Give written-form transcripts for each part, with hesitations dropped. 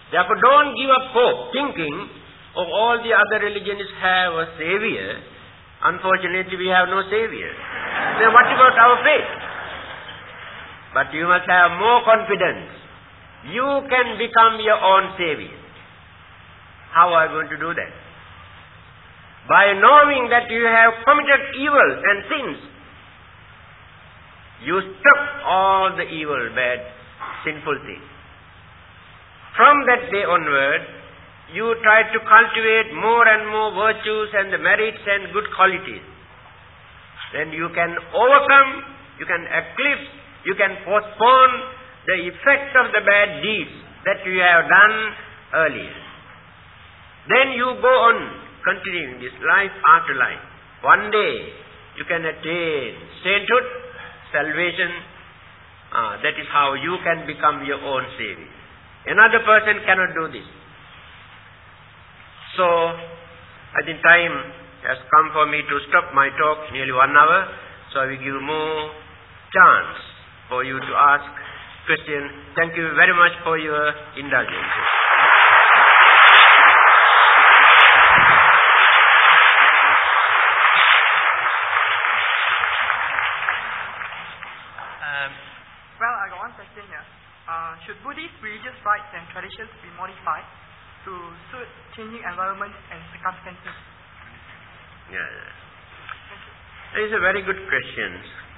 Therefore, don't give up hope, thinking, oh, all the other religions have a savior. Unfortunately, we have no savior. Then what about our faith? But you must have more confidence. You can become your own savior. How are you going to do that? By knowing that you have committed evils and sins, you stop all the evil, bad, sinful things. From that day onward, you try to cultivate more and more virtues and the merits and good qualities. Then you can overcome, you can eclipse, you can postpone the effect of the bad deeds that you have done earlier. Then you go on continuing this life after life. One day you can attain sainthood, salvation. That is how you can become your own savior. Another person cannot do this. So, I think time has come for me to stop my talk, nearly 1 hour. So I will give more chance for you to ask questions. Thank you very much for your indulgence. Well, I got one question here. Should Buddhist religious rites and traditions be modified to suit changing environments and circumstances? Yeah. That is a very good question.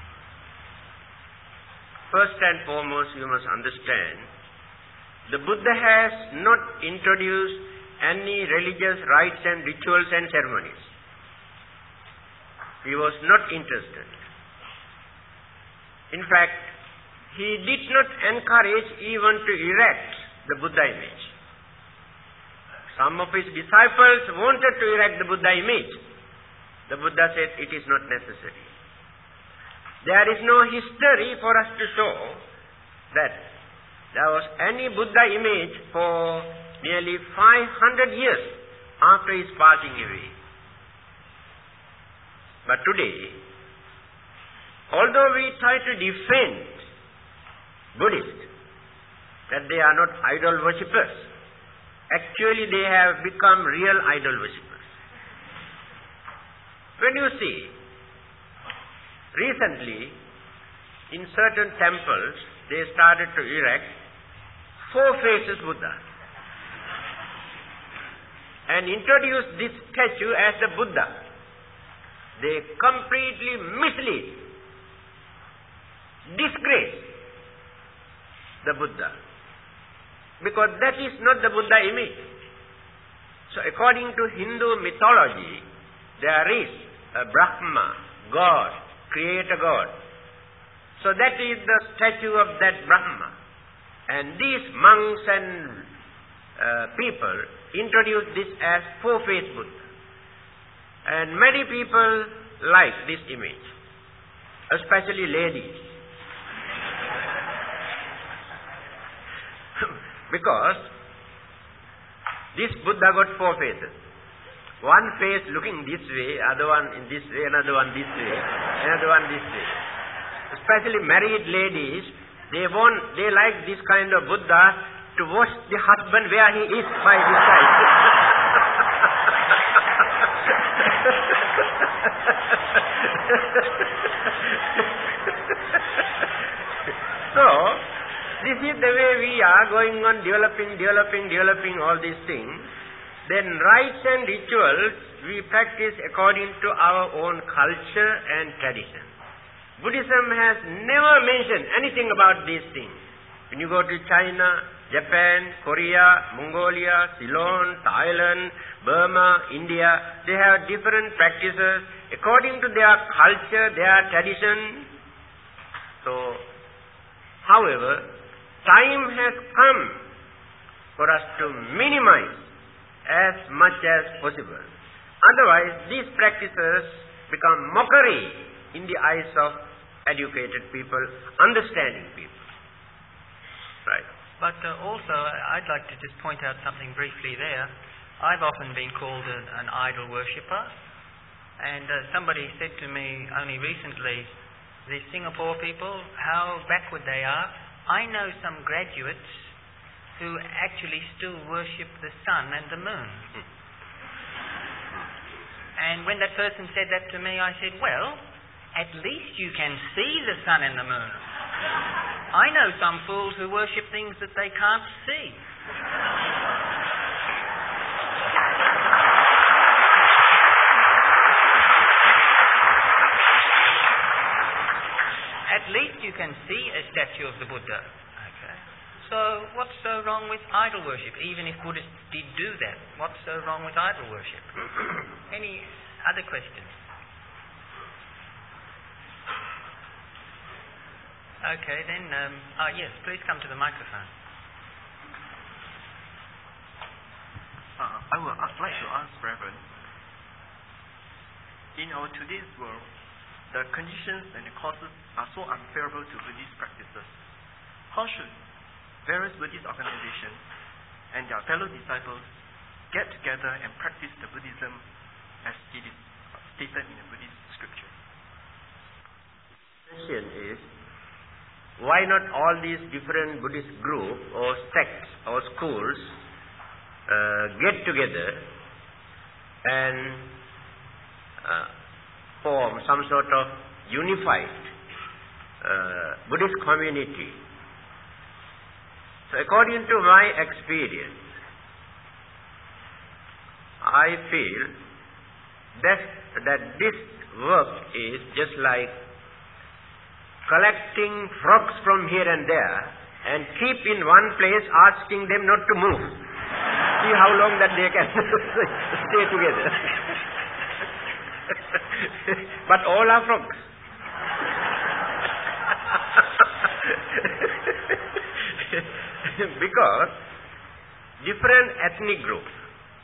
First and foremost, you must understand, the Buddha has not introduced any religious rites and rituals and ceremonies. He was not interested. In fact, he did not encourage even to erect the Buddha image. Some of his disciples wanted to erect the Buddha image. The Buddha said it is not necessary. There is no history for us to show that there was any Buddha image for nearly 500 years after his passing away. But today, although we try to defend Buddhists, that they are not idol worshippers, actually they have become real idol worshippers. When you see, recently, in certain temples, they started to erect 4 faces Buddha and introduce this statue as the Buddha. They completely mislead, disgrace the Buddha, because that is not the Buddha image. So according to Hindu mythology, there is a Brahma, God, creator God. So that is the statue of that Brahma. And these monks and people introduce this as 4-faced Buddha. And many people like this image, especially ladies. Because this Buddha got 4 faces. One face looking this way, other one in this way, another one this way, another one this way. Especially married ladies, they like this kind of Buddha to watch the husband where he is by this side. So, this is the way we are going on developing all these things. Then rites and rituals we practice according to our own culture and tradition. Buddhism has never mentioned anything about these things. When you go to China, Japan, Korea, Mongolia, Ceylon, Thailand, Burma, India, they have different practices according to their culture, their tradition. So, however, time has come for us to minimize as much as possible. Otherwise, these practices become mockery in the eyes of educated people, understanding people. Right. But also, I'd like to just point out something briefly there. I've often been called an idol worshipper, and somebody said to me only recently, these Singapore people, how backward they are. I know some graduates who actually still worship the sun and the moon. And when that person said that to me, I said, well, at least you can see the sun and the moon. I know some fools who worship things that they can't see. At least you can see a statue of the Buddha. Okay. So what's so wrong with idol worship? Even if Buddhists did do that, what's so wrong with idol worship? Any other questions? Okay, then, yes, please come to the microphone. I would like to ask Reverend, in our today's world, the conditions and the causes are so unfavorable to Buddhist practices. How should various Buddhist organizations and their fellow disciples get together and practice the Buddhism as it is stated in the Buddhist scripture? The question is, why not all these different Buddhist groups or sects or schools get together and form some sort of unified Buddhist community? So according to my experience, I feel that this work is just like collecting frogs from here and there and keep in one place asking them not to move. See how long that they can stay together. But all are frogs. Because different ethnic groups,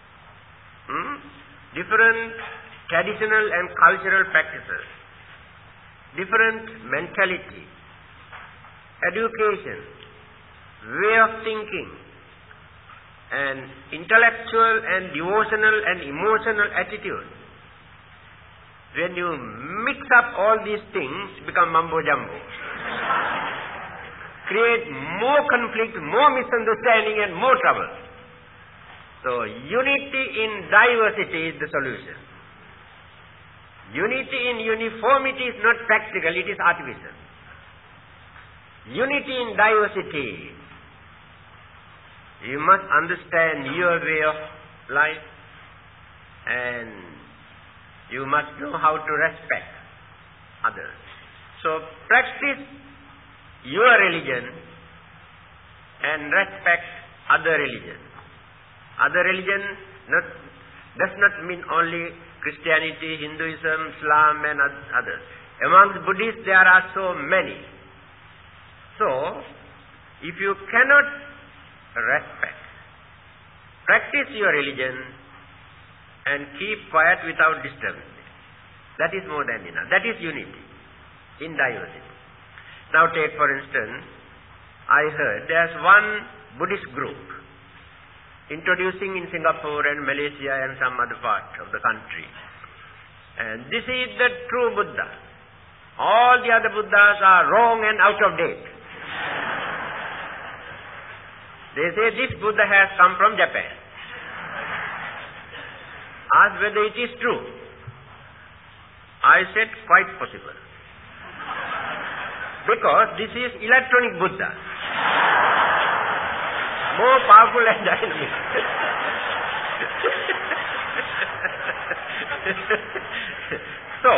different traditional and cultural practices, different mentality, education, way of thinking, and intellectual and devotional and emotional attitude. When you mix up all these things, become mumbo jumbo. Create more conflict, more misunderstanding, and more trouble. So unity in diversity is the solution. Unity in uniformity is not practical, it is artificial. Unity in diversity. You must understand your way of life and you must know how to respect others. So practice your religion and respect other religion. Other religion does not mean only Christianity, Hinduism, Islam and others. Among Buddhists there are so many. So, if you cannot respect, practice your religion and keep quiet without disturbing. That is more than enough. That is unity in diversity. Now take for instance, I heard there's one Buddhist group introducing in Singapore and Malaysia and some other part of the country. And this is the true Buddha. All the other Buddhas are wrong and out of date. They say this Buddha has come from Japan. Ask whether it is true. I said quite possible. Because this is electronic Buddha. More powerful and dynamic. So,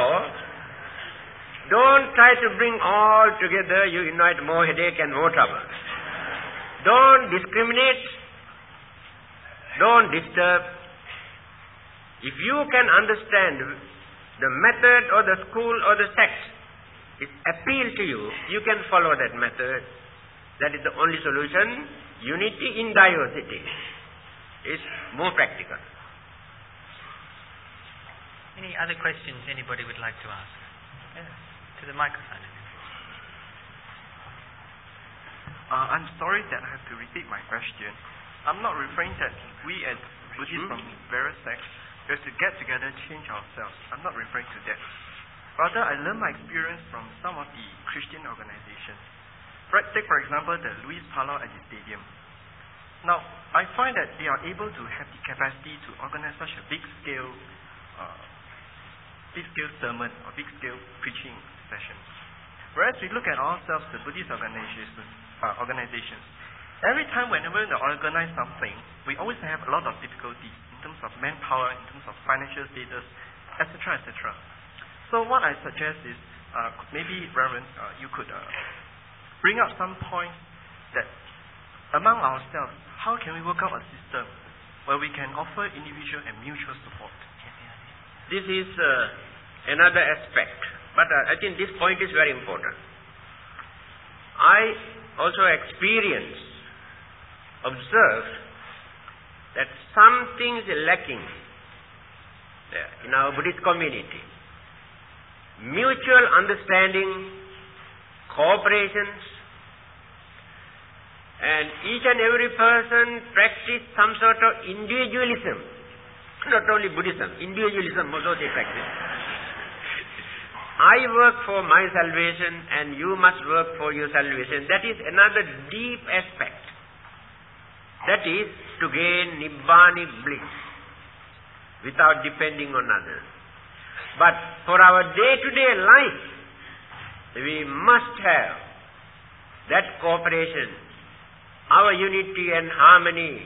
don't try to bring all together, you invite more headache and more trouble. Don't discriminate. Don't disturb. If you can understand the method or the school or the sect is appeal to you, you can follow that method. That is the only solution. Unity in diversity is more practical. Any other questions anybody would like to ask? Yeah, to the microphone. I'm sorry that I have to repeat my question. I'm not referring that we as Buddhists from various sects have to get together and change ourselves. I'm not referring to that. Rather, I learned my experience from some of the Christian organizations. Take for example the Luis Palau at the stadium. Now, I find that they are able to have the capacity to organize such a big scale sermon or big scale preaching sessions. Whereas we look at ourselves, the Buddhist organizations, every time whenever they organize something, we always have a lot of difficulties in terms of manpower, in terms of financial status, etc., etc. So what I suggest is, maybe Reverend, you could bring up some points that among ourselves, how can we work out a system where we can offer individual and mutual support? This is another aspect, but I think this point is very important. I also observed that something is lacking there in our Buddhist community. Mutual understanding, cooperations, and each and every person practice some sort of individualism. Not only Buddhism, individualism also they practice. I work for my salvation and you must work for your salvation. That is another deep aspect. That is to gain Nibbana bliss without depending on others. But for our day-to-day life, we must have that cooperation, our unity and harmony,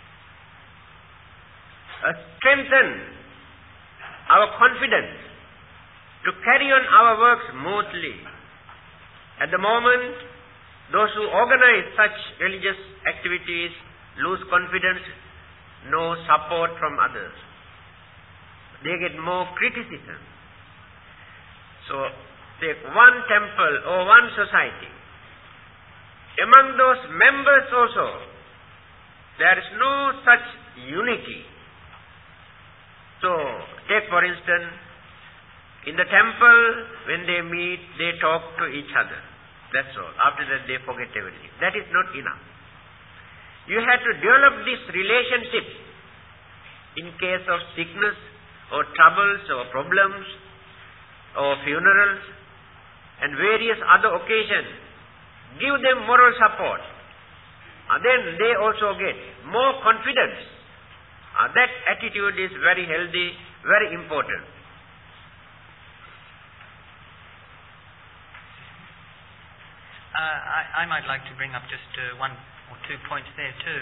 strengthen our confidence to carry on our work smoothly. At the moment, those who organize such religious activities lose confidence, no support from others. They get more criticism. So, take one temple or one society. Among those members also, there is no such unity. So, take for instance, in the temple, when they meet, they talk to each other. That's all. After that, they forget everything. That is not enough. You have to develop this relationship in case of sickness or troubles or problems or funerals and various other occasions. Give them moral support. Then they also get more confidence. That attitude is very healthy, very important. I might like to bring up just one or 2 points there too.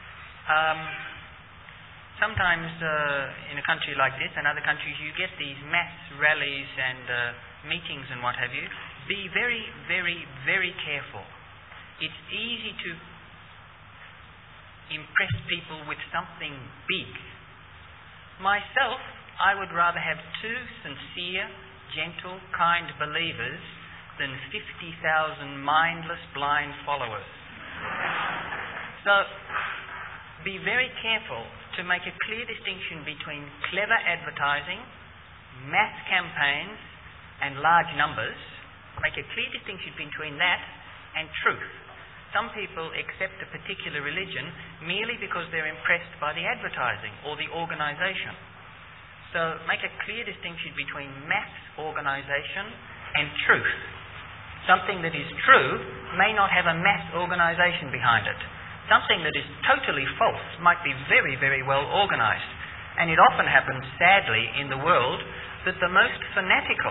Sometimes in a country like this and other countries you get these mass rallies and meetings and what have you. Be very, very, very careful. It's easy to impress people with something big. Myself, I would rather have 2 sincere, gentle, kind believers than 50,000 mindless, blind followers. So, be very careful to make a clear distinction between clever advertising, mass campaigns, and large numbers. Make a clear distinction between that and truth. Some people accept a particular religion merely because they're impressed by the advertising or the organisation. So make a clear distinction between mass organisation and truth. Something that is true may not have a mass organisation behind it. Something that is totally false might be very, very well organised. And it often happens, sadly, in the world that the most fanatical,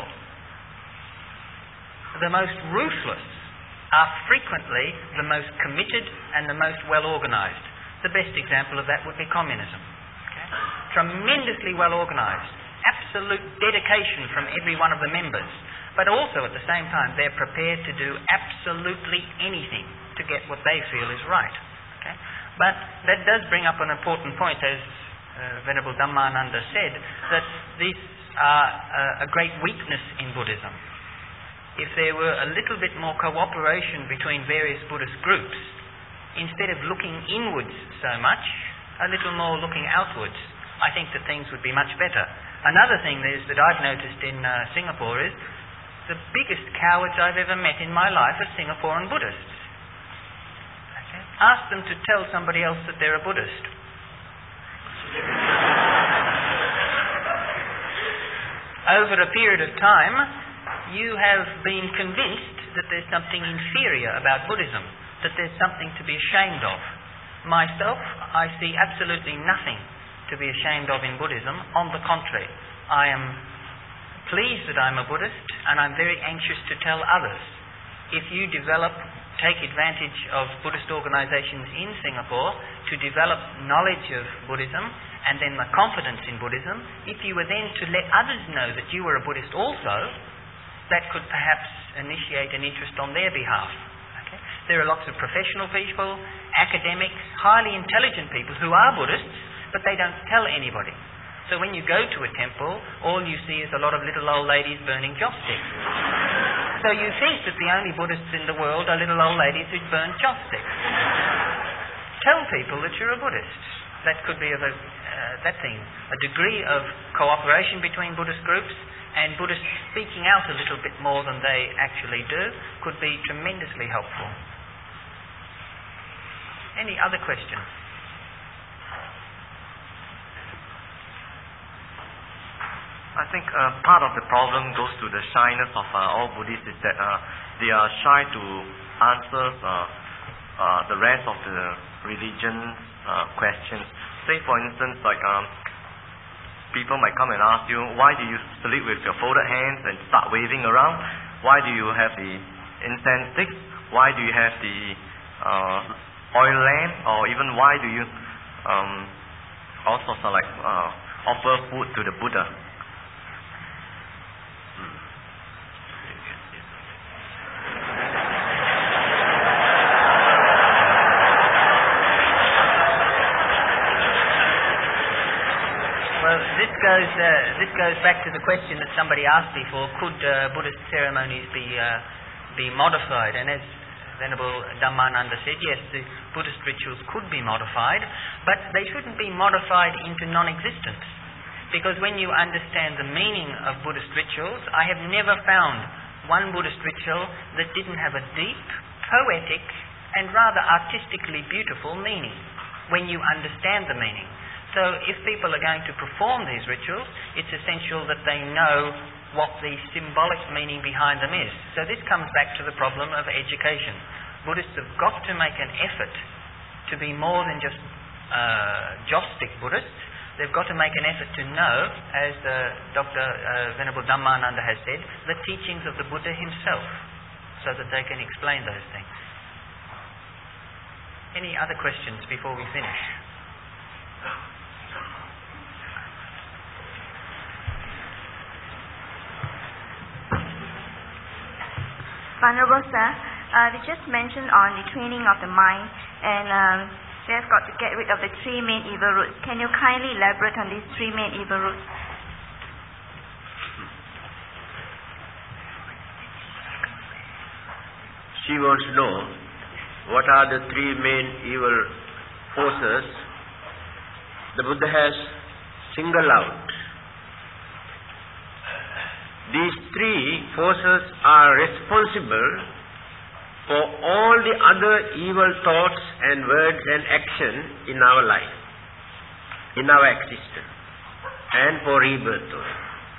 the most ruthless, are frequently the most committed and the most well organised. The best example of that would be communism. Okay? Tremendously well organised. Absolute dedication from every one of the members. But also at the same time they're prepared to do absolutely anything to get what they feel is right. Okay? But that does bring up an important point, as Venerable Dhammananda said, that these are a great weakness in Buddhism. If there were a little bit more cooperation between various Buddhist groups, instead of looking inwards so much, a little more looking outwards, I think that things would be much better. Another thing that I've noticed in Singapore is the biggest cowards I've ever met in my life are Singaporean Buddhists. Okay? Ask them to tell somebody else that they're a Buddhist. Over a period of time, you have been convinced that there's something inferior about Buddhism, that there's something to be ashamed of. Myself, I see absolutely nothing to be ashamed of in Buddhism. On the contrary, I am pleased that I'm a Buddhist, and I'm very anxious to tell others. If you take advantage of Buddhist organisations in Singapore to develop knowledge of Buddhism and then the confidence in Buddhism, if you were then to let others know that you were a Buddhist also, that could perhaps initiate an interest on their behalf. Okay? There are lots of professional people, academics, highly intelligent people who are Buddhists, but they don't tell anybody. So when you go to a temple, all you see is a lot of little old ladies burning joss sticks. So you think that the only Buddhists in the world are little old ladies who burn joss sticks. Tell people that you're a Buddhist. That could be a degree of cooperation between Buddhist groups, and Buddhists speaking out a little bit more than they actually do could be tremendously helpful. Any other questions? I think part of the problem goes to the shyness of all Buddhists, is that they are shy to answer the rest of the religion questions. Say, for instance, like people might come and ask you, why do you salute with your folded hands and start waving around? Why do you have the incense sticks? Why do you have the oil lamp? Or even why do you also offer food to the Buddha? This goes back to the question that somebody asked before: could Buddhist ceremonies be modified? And as Venerable Dhammananda said, yes, the Buddhist rituals could be modified, but they shouldn't be modified into non-existence. Because when you understand the meaning of Buddhist rituals, I have never found one Buddhist ritual that didn't have a deep, poetic, and rather artistically beautiful meaning when you understand the meaning. So if people are going to perform these rituals, it's essential that they know what the symbolic meaning behind them is. So this comes back to the problem of education. Buddhists have got to make an effort to be more than just joss-stick Buddhists. They've got to make an effort to know, as Dr. Venerable Dhammananda has said, the teachings of the Buddha himself, so that they can explain those things. Any other questions before we finish? Venerable Sir, we just mentioned on the training of the mind, and we have got to get rid of the three main evil roots. Can you kindly elaborate on these three main evil roots? She wants to know what are the three main evil forces the Buddha has singled out. These three forces are responsible for all the other evil thoughts and words and action in our life, in our existence, and for rebirth also.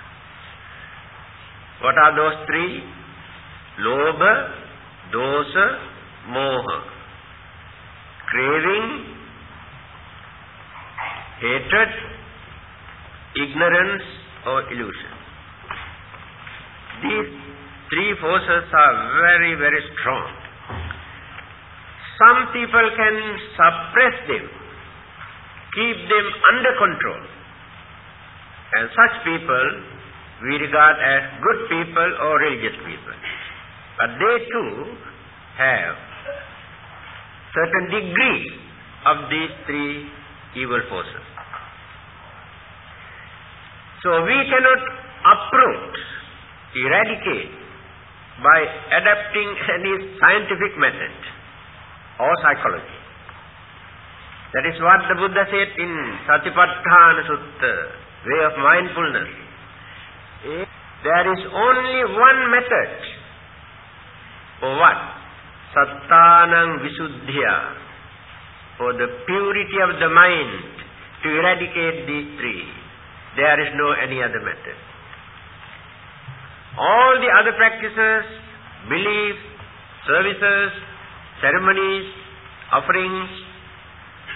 What are those three? Lobha, dosa, moha. Craving, hatred, ignorance or illusion. These three forces are very, very strong. Some people can suppress them, keep them under control. And such people we regard as good people or religious people. But they too have certain degree of these three evil forces. So we cannot uproot, eradicate by adapting any scientific method or psychology. That is what the Buddha said in Satipatthana Sutta, way of mindfulness. There is only one method for what? Sattanang Visuddhya, for the purity of the mind, to eradicate these three. There is no any other method. All the other practices, beliefs, services, ceremonies, offerings,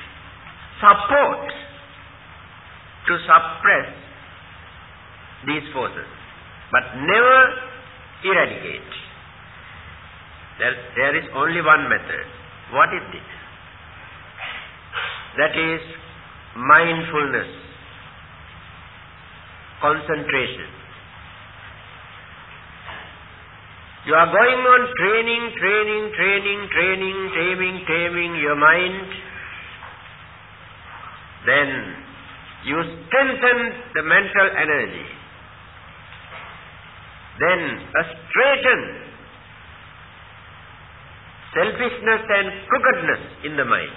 support to suppress these forces, but never eradicate. There is only one method. What is it? That is mindfulness, concentration. You are going on taming your mind. Then you strengthen the mental energy. Then straighten selfishness and crookedness in the mind.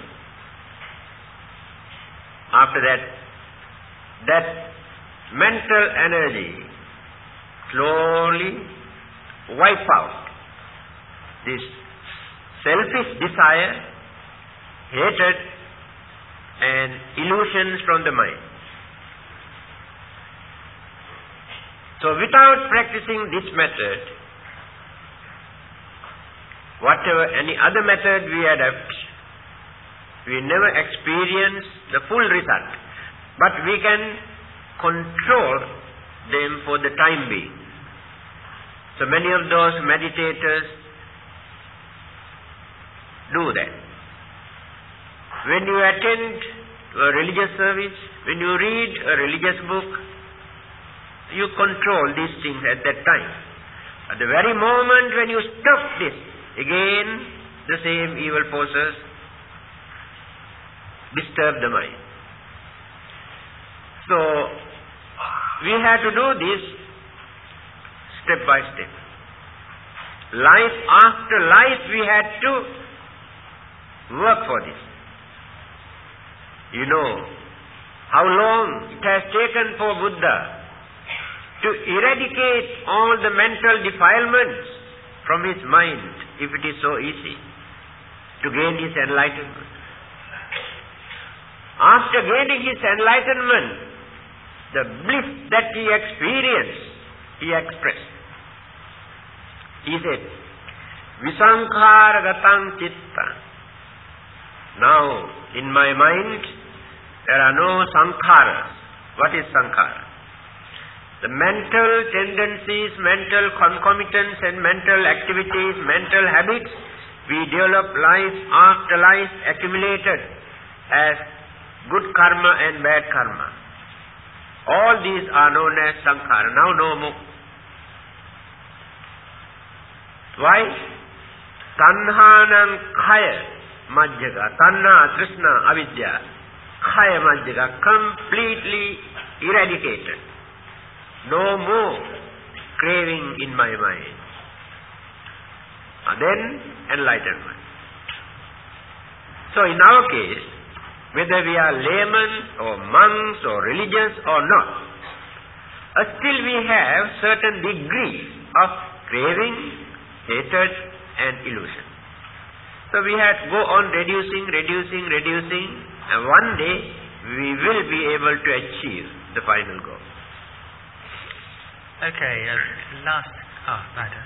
After that mental energy slowly wipe out this selfish desire, hatred and illusions from the mind. So without practicing this method, whatever any other method we adopt, we never experience the full result. But we can control them for the time being. So many of those meditators do that. When you attend a religious service, when you read a religious book, you control these things at that time. At the very moment when you stop this, again the same evil forces disturb the mind. So we have to do this step by step. Life after life we had to work for this. You know how long it has taken for Buddha to eradicate all the mental defilements from his mind, if it is so easy to gain his enlightenment. After gaining his enlightenment, the bliss that he experienced, he expressed. He said, Visankhara-gatam citta. Now, in my mind, there are no sankharas. What is sankhara? The mental tendencies, mental concomitants and mental activities, mental habits, we develop life after life accumulated as good karma and bad karma. All these are known as sankhara. Now no more. Why? Tanhanam khaya majjaga. Tanha, trishna, avidya. Khaya majjaga. Completely eradicated. No more craving in my mind. Then enlightenment. So in our case, whether we are laymen or monks or religious or not, still we have certain degrees of craving, hatred and illusion. So we have to go on reducing, and one day we will be able to achieve the final goal. Okay, last... right.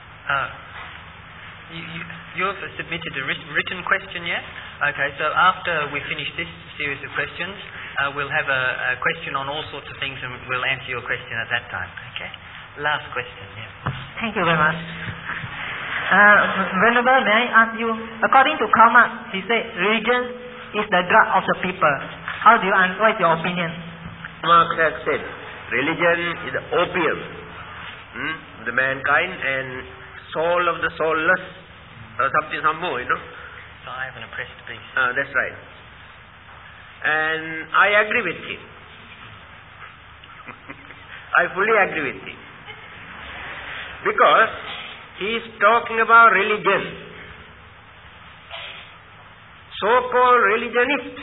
You've submitted a written question, yeah? Okay, so after we finish this series of questions, we'll have a question on all sorts of things and we'll answer your question at that time, okay? Last question, yeah. Thank you very much. Venerable, may I ask you, according to Karl Marx, he said religion is the drug of the people. What is your opinion? Marx has said, religion is the opium of the mankind and soul of the soulless, or some more, you know. So I have an oppressed beast. That's right. And I agree with him. I fully agree with him. Because he is talking about religion. So-called religionists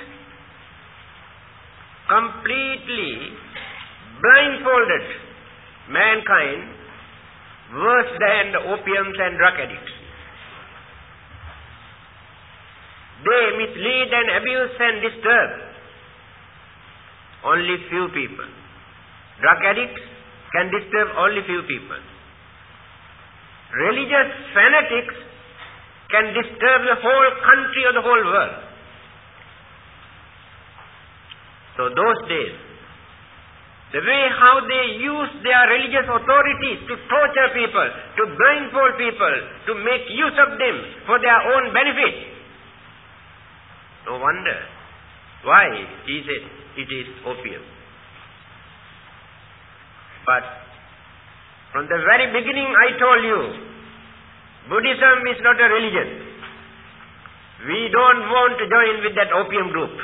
completely blindfolded mankind worse than the opiums and drug addicts. They mislead and abuse and disturb only few people. Drug addicts can disturb only few people. Religious fanatics can disturb the whole country or the whole world. So those days, the way how they use their religious authorities to torture people, to blindfold people, to make use of them for their own benefit. No wonder. Why? He said, it is opium. But from the very beginning I told you, Buddhism is not a religion. We don't want to join with that opium group.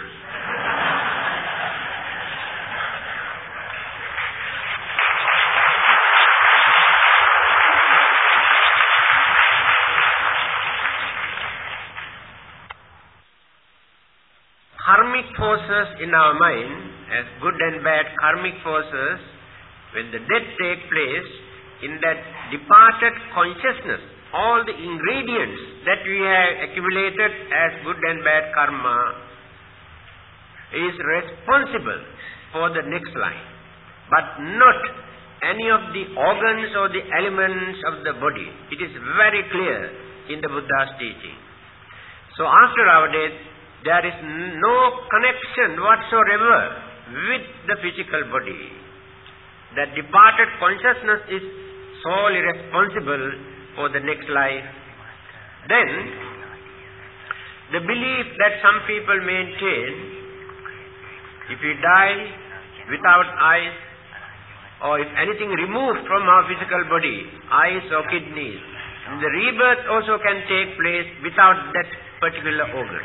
Karmic forces in our mind, as good and bad karmic forces, when the death takes place, in that departed consciousness, all the ingredients that we have accumulated as good and bad karma is responsible for the next life, but not any of the organs or the elements of the body. It is very clear in the Buddha's teaching. So after our death, there is no connection whatsoever with the physical body. That departed consciousness is solely responsible for the next life. Then, the belief that some people maintain, if we die without eyes, or if anything removed from our physical body, eyes or kidneys, the rebirth also can take place without that particular organ.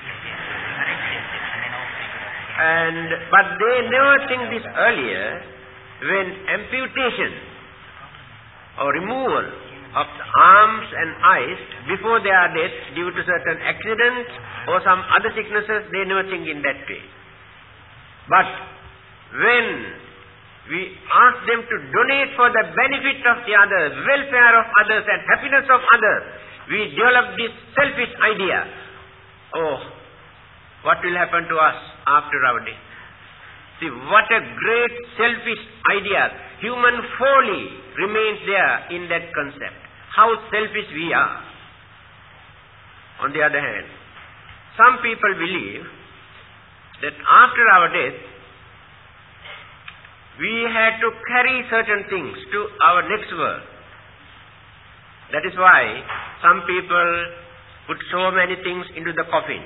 But they never think this earlier, when amputation or removal of the arms and eyes before their death due to certain accidents or some other sicknesses, they never think in that way. But when we ask them to donate for the benefit of the others, welfare of others and happiness of others, we develop this selfish idea. Oh, what will happen to us after our death? See, what a great selfish idea. Human folly remains there in that concept. How selfish we are. On the other hand, some people believe that after our death, we had to carry certain things to our next world. That is why some people put so many things into the coffin.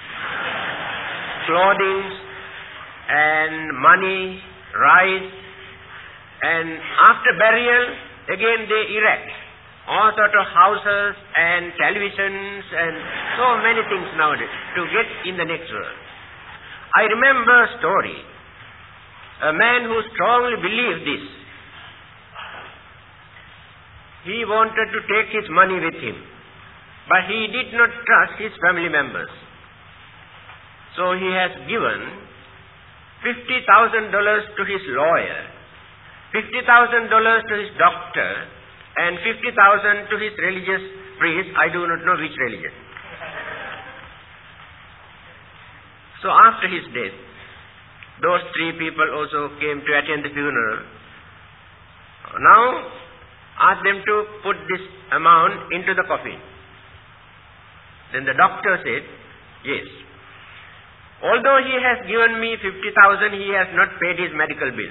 Clothing and money, rice, and after burial, again they erect all sort of houses and televisions and so many things nowadays to get in the next world. I remember a story. A man who strongly believed this. He wanted to take his money with him, but he did not trust his family members. So he has given $50,000 to his lawyer, $50,000 to his doctor, and $50,000 to his religious priest. I do not know which religion. So after his death, those three people also came to attend the funeral. Now, ask them to put this amount into the coffin. Then the doctor said, yes. Although he has given me 50,000, he has not paid his medical bill.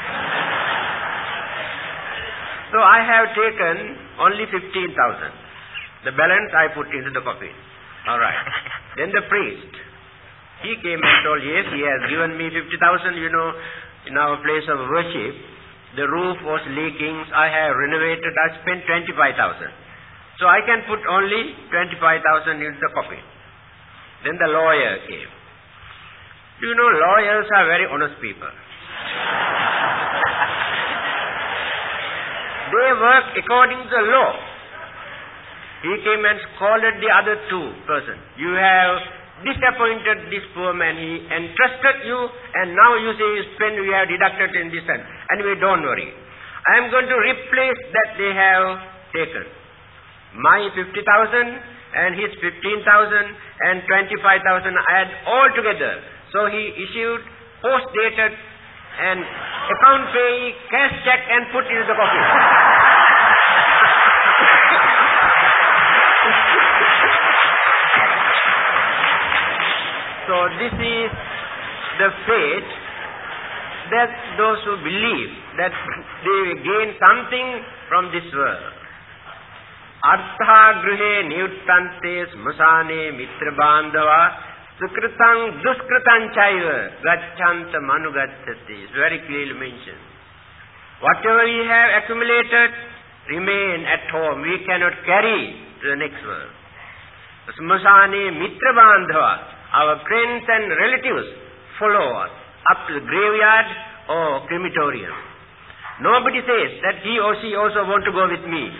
So I have taken only 15,000. The balance I put into the coffin. All right. Then the priest, he came and told, yes, he has given me 50,000. You know, in our place of worship, the roof was leaking. I have renovated. I spent 25,000. So I can put only 25,000 into the coffin. Then the lawyer came. You know, lawyers are very honest people. They work according to the law. He came and scolded the other two persons. You have disappointed this poor man. He entrusted you, and now you say you spend, we have deducted in this end. Anyway, don't worry. I am going to replace that they have taken. My 50,000 and his 15,000 and 25,000 add all together. So he issued post-dated and account payee cash check and put it in the coffin. So this is the faith that those who believe that they gain something from this world. Artha grihe niyuttante smasane mitra bandhava sukritang duskritan chaiva gacchanta manugacchati. It's very clearly mentioned. Whatever we have accumulated remain at home. We cannot carry to the next world. Smasane mitra bandhava. Our friends and relatives follow us up to the graveyard or crematorium. Nobody says that he or she also want to go with me.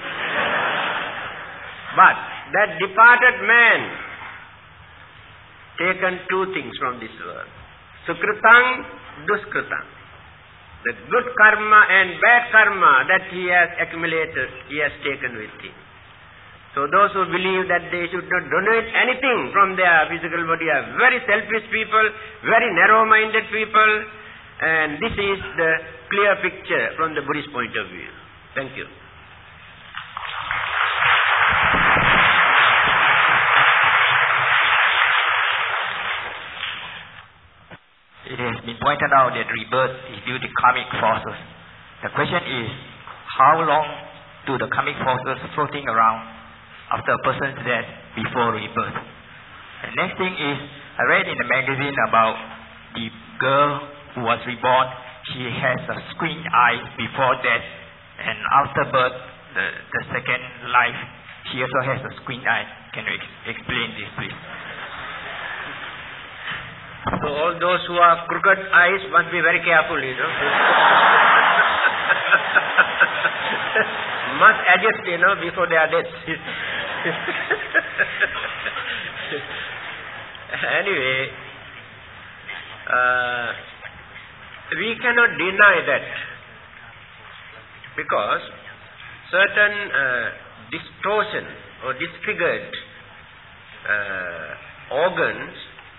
But that departed man taken two things from this world. Sukritang, duskritang. The good karma and bad karma that he has accumulated, he has taken with him. So those who believe that they should not donate anything from their physical body are very selfish people, very narrow-minded people, and this is the clear picture from the Buddhist point of view. Thank you. It has been pointed out that rebirth is due to karmic forces. The question is, how long do the karmic forces floating around after a person's death before rebirth? The next thing is, I read in the magazine about the girl who was reborn. She has a squint eye before death, and after birth, the second life, she also has a squint eye. Can you explain this, please? So all those who have crooked eyes must be very careful, must adjust, before they are dead. Anyway, we cannot deny that, because certain distortion or disfigured organs,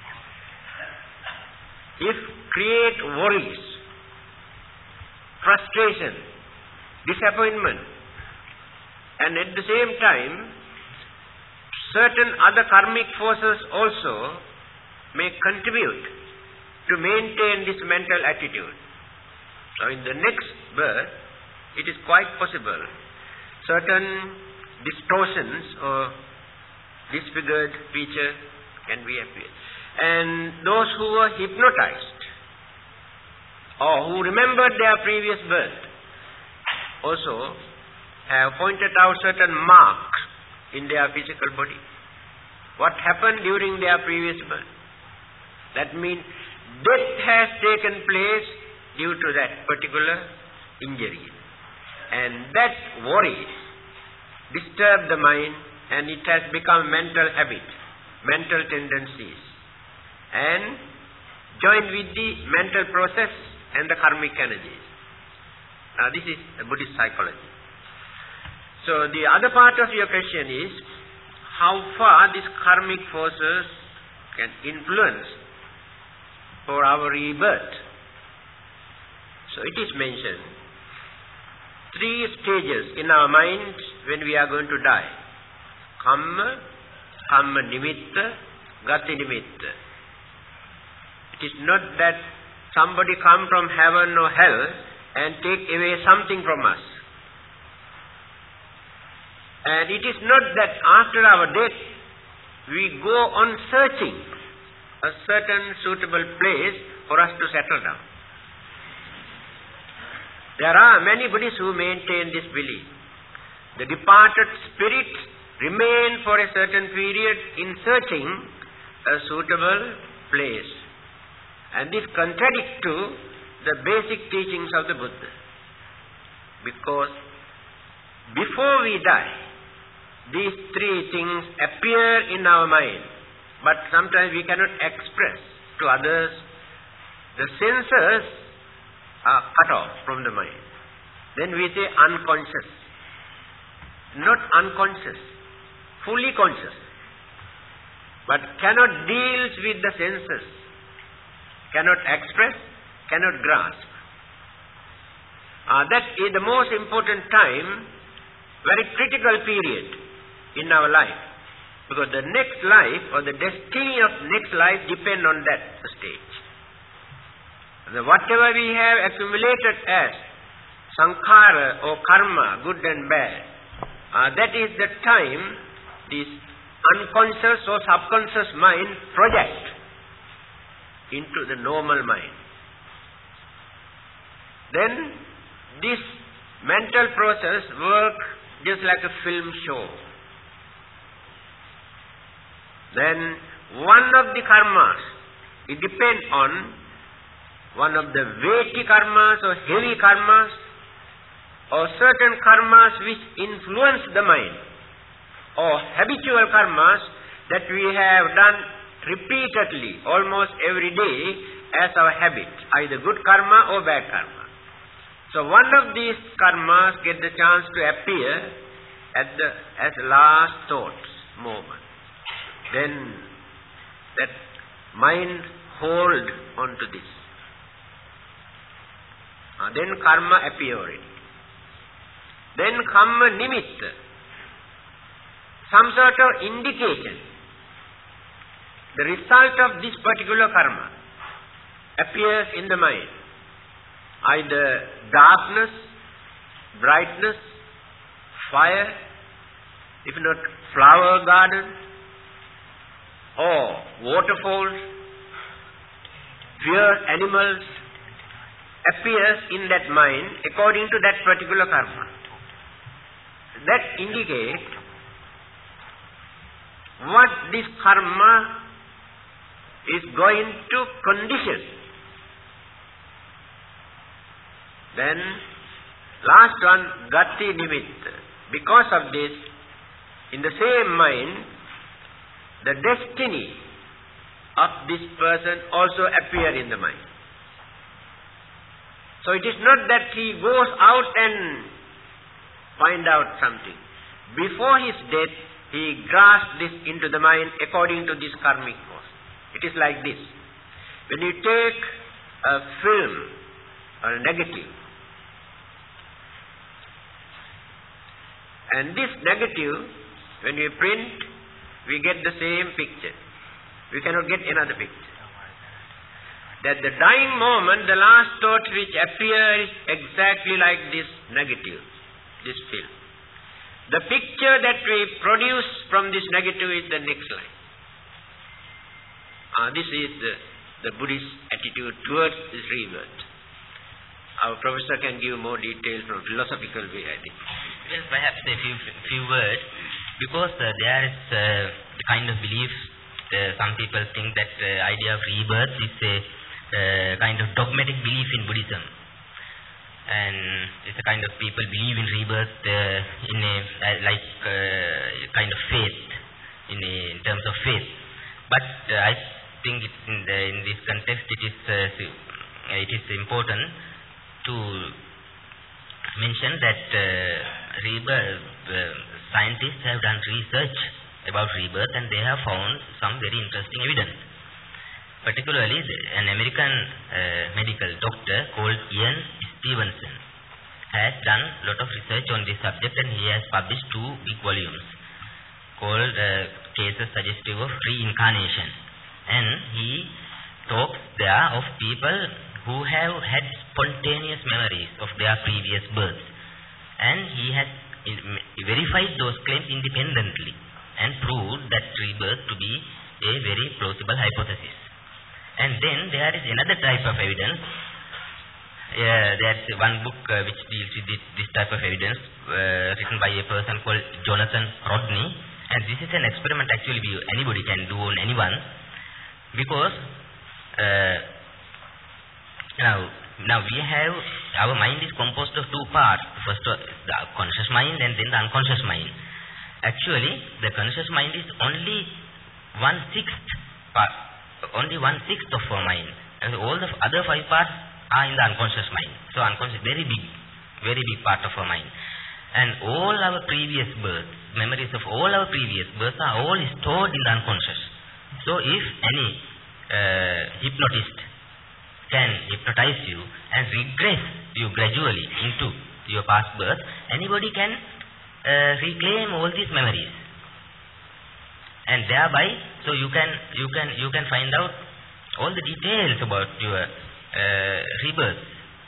if create worries, frustration, disappointment, and at the same time, certain other karmic forces also may contribute to maintain this mental attitude. So in the next birth, it is quite possible certain distortions or disfigured feature can be appeared. And those who were hypnotized or who remembered their previous birth also have pointed out certain marks in their physical body. What happened during their previous birth? That means death has taken place due to that particular injury. And that worry disturbed the mind, and it has become mental habit, mental tendencies, and joined with the mental process and the karmic energies. Now this is Buddhist psychology. So the other part of your question is, how far these karmic forces can influence for our rebirth. So it is mentioned, 3 stages in our mind when we are going to die. Kamma, kamma nimitta, gati nimitta. It is not that somebody come from heaven or hell and take away something from us. And it is not that after our death we go on searching a certain suitable place for us to settle down. There are many Buddhists who maintain this belief. The departed spirits remain for a certain period in searching a suitable place. And this contradicts to the basic teachings of the Buddha. Because before we die, these 3 things appear in our mind, but sometimes we cannot express to others. The senses are cut off from the mind. Then we say unconscious. Not unconscious, fully conscious, but cannot deal with the senses, cannot express, cannot grasp. That is the most important time, very critical period in our life, because the next life or the destiny of next life depend on that stage. Whatever we have accumulated as sankhara or karma, good and bad, that is the time this unconscious or subconscious mind project into the normal mind. Then this mental process works just like a film show. Then one of the karmas, it depends on one of the weighty karmas or heavy karmas, or certain karmas which influence the mind, or habitual karmas that we have done repeatedly, almost every day as our habit, either good karma or bad karma. So one of these karmas get the chance to appear as last thoughts moment. Then that mind hold on to this. Then karma appear already. Then karma nimitta, some sort of indication. The result of this particular karma appears in the mind. Either darkness, brightness, fire, if not flower garden, or waterfalls, fierce animals, appears in that mind according to that particular karma. That indicates what this karma is going to condition. Then last one, gati nimitta. Because of this, in the same mind, the destiny of this person also appear in the mind. So it is not that he goes out and find out something. Before his death, he grasps this into the mind according to this karmic force. It is like this. When you take a film or a negative, and this negative, when we print, we get the same picture. We cannot get another picture. That the dying moment, the last thought which appears exactly like this negative, this film. The picture that we produce from this negative is the next line. This is the Buddhist attitude towards this rebirth. Our professor can give more details from philosophical way, I think. Well, perhaps a few words, because there is the kind of belief, some people think that the idea of rebirth is a kind of dogmatic belief in Buddhism. And it's a kind of people believe in rebirth in a kind of faith, in terms of faith. But I think in this context it is important to mention that scientists have done research about rebirth and they have found some very interesting evidence. Particularly an American medical doctor called Ian Stevenson has done a lot of research on this subject, and he has published 2 big volumes called Cases Suggestive of Reincarnation. And he talks there of people who have had spontaneous memories of their previous births. And he has verified those claims independently and proved that rebirth to be a very plausible hypothesis. And then there is another type of evidence. There's one book which deals with this type of evidence, written by a person called Jonathan Rodney. And this is an experiment actually anybody can do on anyone, because now we have, our mind is composed of 2 parts. First the conscious mind and then the unconscious mind. Actually, the conscious mind is only 1/6 part. Only 1/6 of our mind, and all the other 5 parts are in the unconscious mind. So unconscious, very big part of our mind. And all our previous births, memories of all our previous births are all stored in the unconscious. So if any hypnotist can hypnotize you and regress you gradually into your past birth, anybody can reclaim all these memories. And thereby, so you can find out all the details about your rebirth.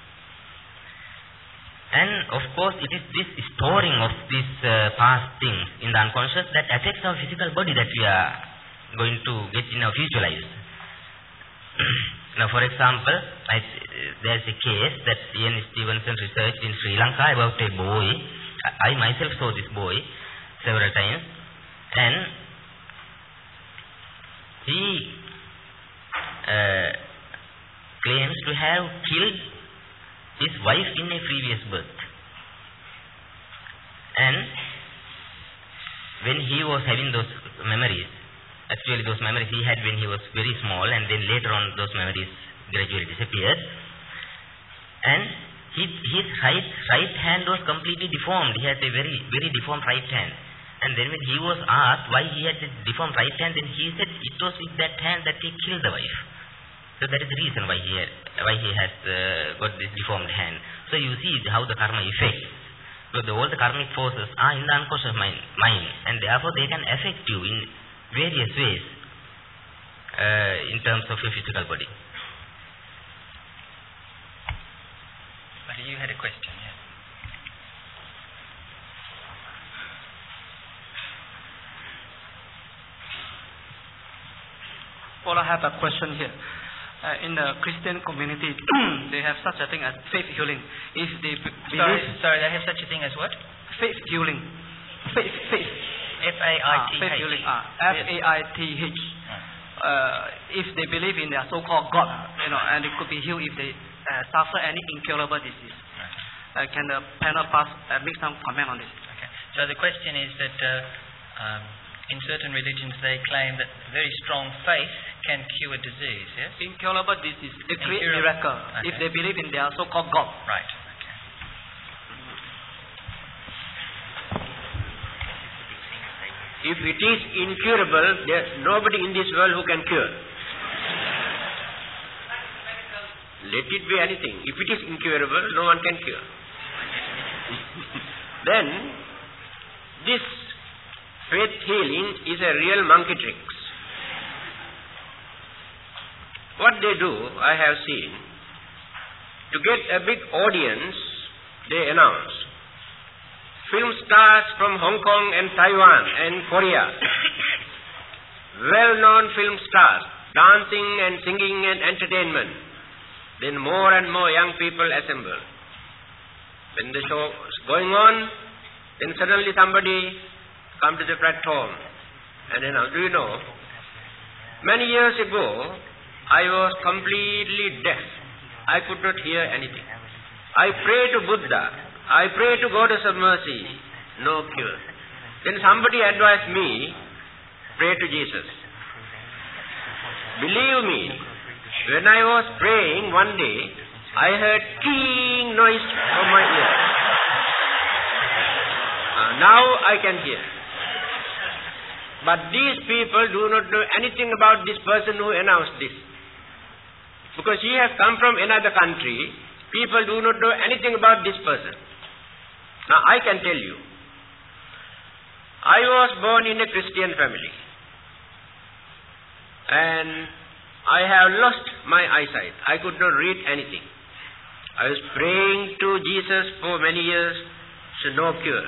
And of course it is this storing of these past things in the unconscious that affects our physical body that we are going to get in our future lives. Now for example, there is a case that Ian Stevenson researched in Sri Lanka about a boy. I myself saw this boy several times, and he claims to have killed his wife in a previous birth. And when he was having those memories, actually those memories he had when he was very small, and then later on those memories gradually disappeared. And his right hand was completely deformed. He had a very deformed right hand. And then when he was asked why he had a deformed right hand, then he said it was with that hand that he killed the wife. So that is the reason why he has got this deformed hand. So you see how the karma affects. So all the karmic forces are in the unconscious mind, and therefore they can affect you in various ways in terms of your physical body. But you had a question, yes. Well, I have a question here. In the Christian community, they have such a thing as faith healing. If they believe... Sorry, they have such a thing as what? Faith healing. Faith. F-A-I-T-H. Faith healing. F-A-I-T-H. If they believe in their so-called God, and it could be healed if they suffer any incurable disease. Can the panel make some comment on this? Okay. So the question is that in certain religions they claim that very strong faith can cure disease, yes? Incurable disease. They create miracle. Okay. If they believe in their so-called God. Right. Okay. If it is incurable, there is nobody in this world who can cure. Let it be anything. If it is incurable, no one can cure. Then, this faith healing is a real monkey trick. What they do, I have seen, to get a big audience, they announce film stars from Hong Kong and Taiwan and Korea, well-known film stars, dancing and singing and entertainment. Then more and more young people assemble. When the show is going on, then suddenly somebody comes to the platform and announce, do you know, many years ago, I was completely deaf. I could not hear anything. I pray to Buddha. I pray to Goddess of Mercy. No cure. Then somebody advised me, pray to Jesus. Believe me, when I was praying one day, I heard keen noise from my ear. Now I can hear. But these people do not know anything about this person who announced this. Because he has come from another country, people do not know anything about this person. Now I can tell you, I was born in a Christian family. And I have lost my eyesight. I could not read anything. I was praying to Jesus for many years, so no cure.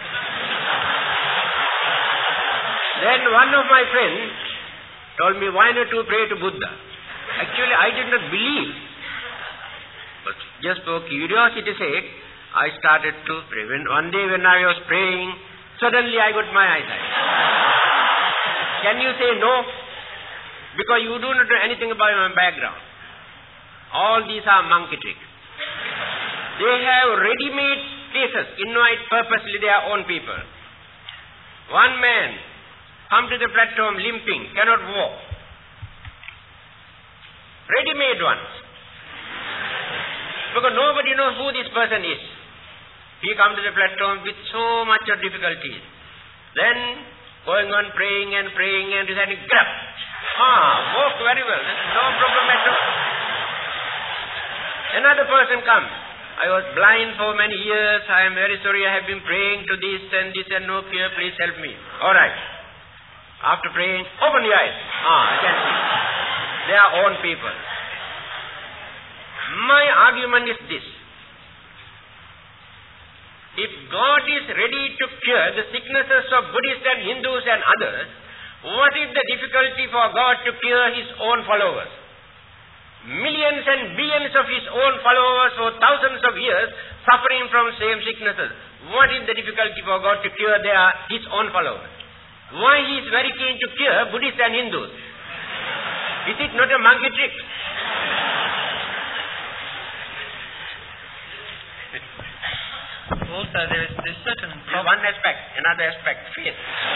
Then one of my friends told me, why not to pray to Buddha? Actually, I did not believe. But just for curiosity's sake, I started to pray. One day when I was praying, suddenly I got my eyesight. Can you say no? Because you do not know anything about my background. All these are monkey tricks. They have ready-made cases, invite purposely their own people. One man come to the platform limping, cannot walk. Ready-made ones. Because nobody knows who this person is. He come to the platform with so much of difficulties. Then going on praying and reciting, grab. Walk very well. No problem at all. Another person comes. I was blind for many years. I am very sorry. I have been praying to this and no cure. Please help me. All right. After praying, open your eyes. I can see. They are own people. argument is this. If God is ready to cure the sicknesses of Buddhists and Hindus and others, what is the difficulty for God to cure His own followers? Millions and billions of His own followers for thousands of years suffering from same sicknesses. What is the difficulty for God to cure His own followers? Why He is very keen to cure Buddhists and Hindus? Is it not a monkey trick? Also, there is certain One aspect, another aspect, faith.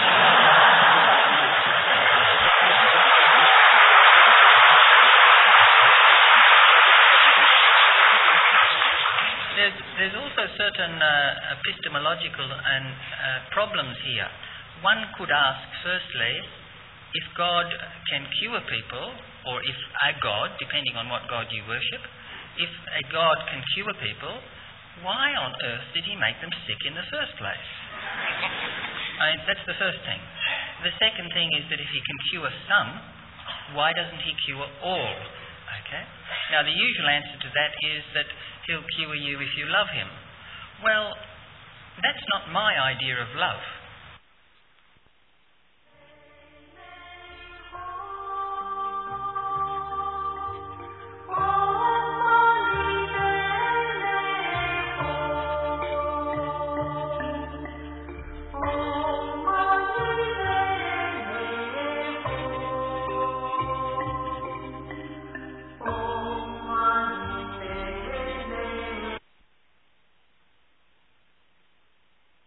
There's also certain epistemological and problems here. One could ask, firstly, if God can cure people, or if a God, depending on what God you worship, if a God can cure people, why on earth did He make them sick in the first place? That's the first thing. The second thing is that if He can cure some, why doesn't He cure all? Okay? Now, the usual answer to that is that He'll cure you if you love Him. Well, that's not my idea of love.